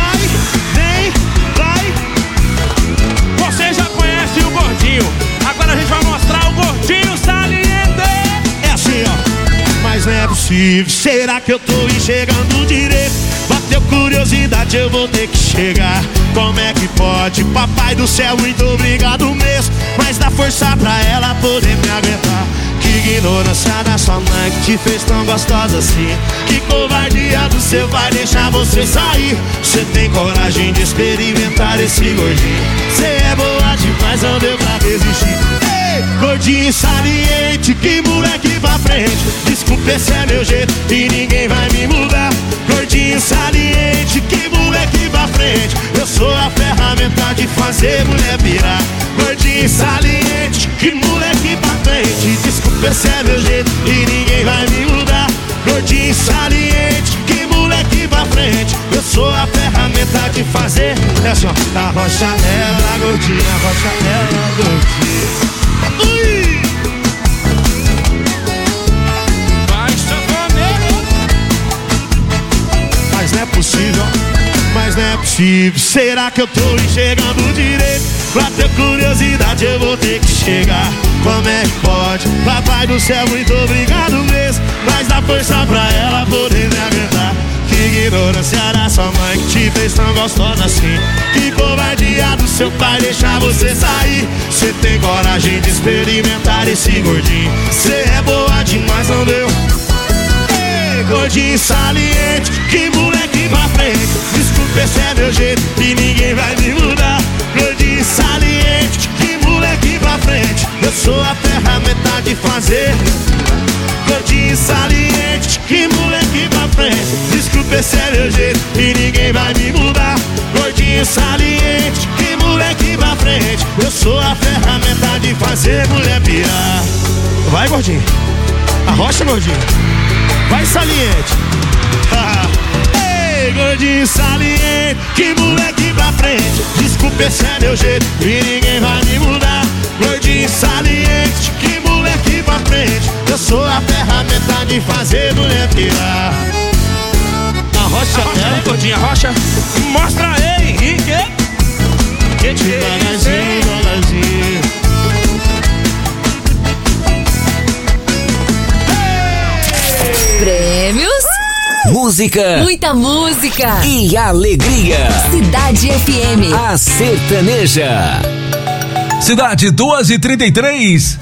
vai. Você já conhece o gordinho, agora a gente vai mostrar o gordinho saliente. É assim, ó. Mas não é possível, será que eu tô enxergando direito? Bateu curiosidade, eu vou ter que chegar. Como é que pode? Papai do céu, muito obrigado mesmo, mas dá força pra ela poder me aguentar. Que ignorância da sua mãe que te fez tão gostosa assim. Que covardia do seu vai deixar você sair. Você tem coragem de experimentar esse gordinho. Você é boa demais, não deu pra resistir. Ei, gordinho saliente, que moleque pra frente. Desculpa, esse é meu jeito e ninguém vai me mudar. Gordinho saliente, que moleque pra frente. Eu sou a ferramenta de fazer mulher pirar. Gordinho saliente, que moleque pra frente. Desculpa, esse é meu jeito e ninguém vai me mudar. Gordinho saliente, que moleque pra frente. Eu sou a ferramenta de fazer. É assim, ó, arrocha ela, gordinha, arrocha ela, gordinha. Ui! Mas não é possível, mas não é possível. Será que eu tô enxergando direito? Pra ter curiosidade eu vou ter que chegar. Como é que pode? Papai do céu, muito obrigado mesmo. Mas dá força pra ela poder me aguentar. Que ignorância da sua mãe que te fez tão gostosa assim. Que covardia do seu pai deixar você sair. Você tem coragem de experimentar esse gordinho. Você é boa demais, não deu? Gordinho saliente, que moleque pra frente. Desculpa, esse é meu jeito e ninguém vai me mudar. Gordinho saliente, que moleque pra frente. Eu sou a ferramenta de fazer. Gordinho saliente, que moleque pra frente. Desculpa, esse é meu jeito e ninguém vai me mudar. Gordinho saliente, que moleque pra frente. Eu sou a ferramenta de fazer mulher pirar. Vai, gordinho, arrocha, gordinho. Vai, saliente. Ei, gordinho saliente, que moleque pra frente. Desculpa, esse é meu jeito e ninguém vai me mudar. Gordinho saliente, que moleque pra frente. Eu sou a ferramenta de fazer mulher pirar. Arrocha ela, gordinho, arrocha. Mostra aí, Henrique. Devagarzinho, devagarzinho. Prêmios, música, muita música e alegria. Cidade FM, a sertaneja. Cidade 2h33.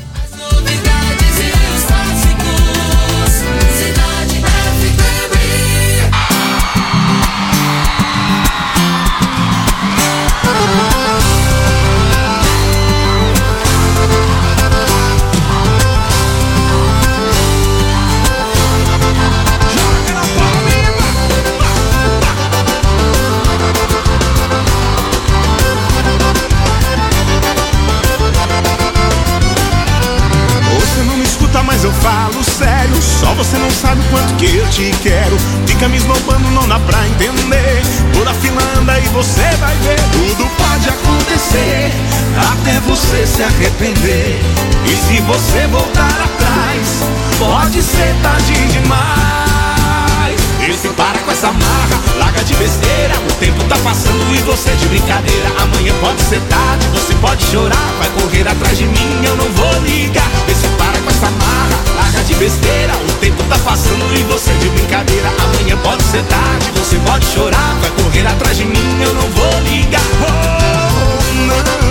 Mas eu falo sério, só você não sabe o quanto que eu te quero. Fica me esnobando, não dá pra entender. Toda fila anda e você vai ver. Tudo pode acontecer, até você se arrepender. E se você voltar atrás, pode ser tarde demais. E se para com essa marra, larga de besteira. O tempo tá passando e você de brincadeira. Amanhã pode ser tarde, você pode chorar. Vai correr atrás de mim, eu não vou ligar. E se para com essa marra, larga de besteira. O tempo tá passando e você de brincadeira. Amanhã pode ser tarde, você pode chorar. Vai correr atrás de mim, eu não vou ligar. Oh, não.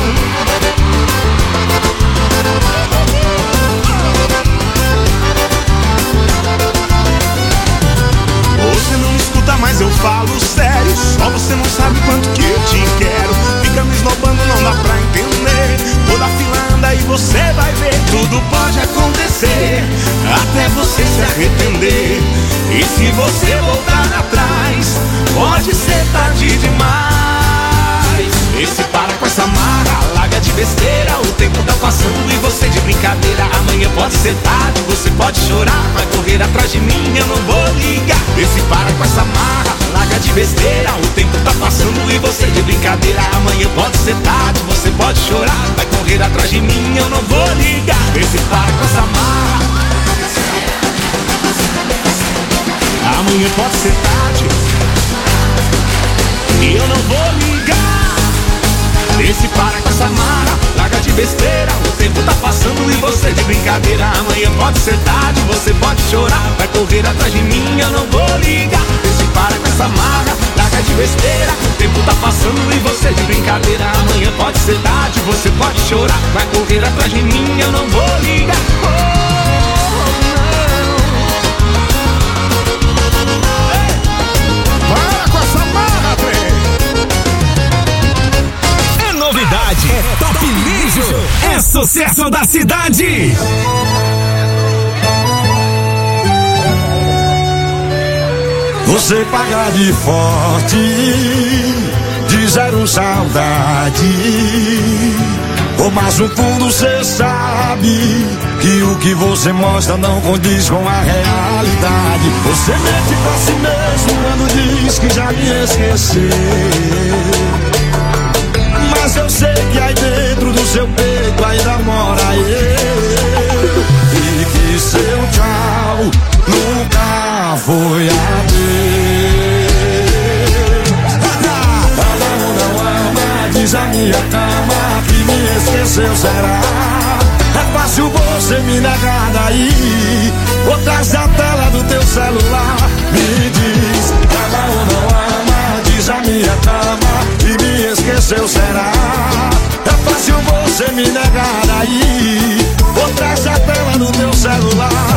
Você não escuta, mas eu falo sério. Só você não sabe quanto que eu te quero. Fica me esnobando, não dá pra entender. Toda fila anda e você vai ver. Tudo pode acontecer, até você se arrepender. E se você voltar atrás, pode ser tarde demais. E se para com essa marra, larga de besteira. O tempo tá passando e você de brincadeira. Amanhã pode ser tarde, você pode chorar. Vai correr atrás de mim, eu não vou ligar. E se para com essa marra, larga de besteira. O tempo tá passando e você de brincadeira. Amanhã pode ser tarde, você pode chorar. Vai correr atrás de mim, eu não vou ligar. E se para com essa marra, amanhã pode ser tarde e eu não vou ligar. E se para com essa marra, larga de besteira. O tempo tá passando e você de brincadeira. Amanhã pode ser tarde, você pode chorar. Vai correr atrás de mim, eu não vou ligar. E se para com essa marra, larga de besteira. O tempo tá passando e você de brincadeira. Amanhã pode ser tarde, você pode chorar. Vai correr atrás de mim, eu não vou ligar. Para com essa marra, é novidade, é top lixo, é sucesso da cidade. Você paga de forte, de zero saudade. Oh, mas no fundo cê sabe que o que você mostra não condiz com a realidade. Você mente pra si mesmo quando diz que já me esqueceu. minha cama que me esqueceu, será? É fácil você me negar daí, ou traz a tela do teu celular. Me diz, ama ou não ama, diz a minha cama que me esqueceu, será? É fácil você me negar daí, ou traz a tela do teu celular.